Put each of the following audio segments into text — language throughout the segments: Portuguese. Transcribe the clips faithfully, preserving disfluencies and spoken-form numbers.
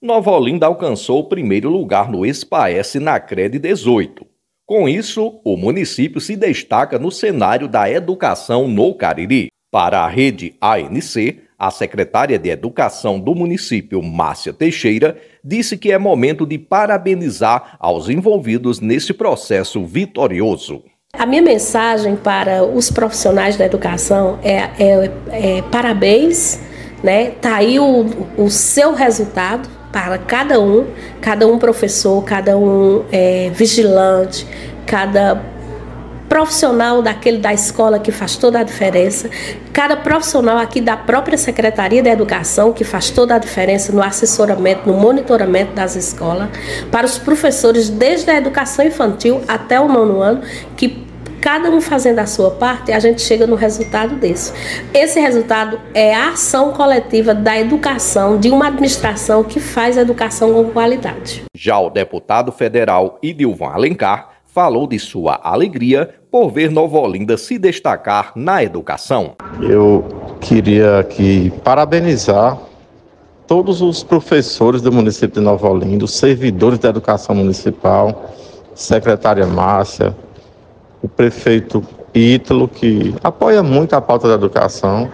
Nova Olinda alcançou o primeiro lugar no SPAES na CRED dezoito. Com isso, o município se destaca no cenário da educação no Cariri. Para a rede A N C, a secretária de Educação do município, Márcia Teixeira, disse que é momento de parabenizar aos envolvidos nesse processo vitorioso. A minha mensagem para os profissionais da educação é, é, é parabéns, né? Tá aí o, o seu resultado para cada um, cada um professor, cada um é, vigilante, cada profissional daquele da escola que faz toda a diferença, cada profissional aqui da própria Secretaria da Educação que faz toda a diferença no assessoramento, no monitoramento das escolas, para os professores desde a educação infantil até o nono ano, que cada um fazendo a sua parte, a gente chega no resultado desse. Esse resultado é a ação coletiva da educação, de uma administração que faz a educação com qualidade. Já o deputado federal Idilvan Alencar falou de sua alegria por ver Nova Olinda se destacar na educação. Eu queria aqui parabenizar todos os professores do município de Nova Olinda, os servidores da educação municipal, secretária Márcia, o prefeito Ítalo, que apoia muito a pauta da educação,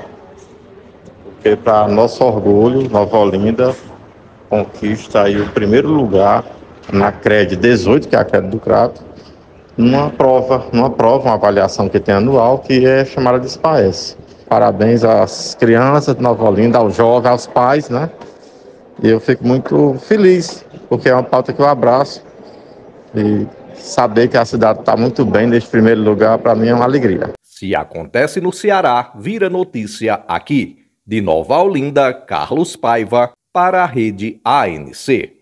porque para nosso orgulho, Nova Olinda conquista aí o primeiro lugar na CRED dezoito, que é a CRED do Crato, numa prova, numa prova, uma avaliação que tem anual, que é chamada de SPAES. Parabéns às crianças de Nova Olinda, aos jovens, aos pais, né? E eu fico muito feliz, porque é uma pauta que eu abraço. E saber que a cidade está muito bem neste primeiro lugar, para mim é uma alegria. Se acontece no Ceará, vira notícia aqui. De Nova Olinda, Carlos Paiva, para a rede A N C.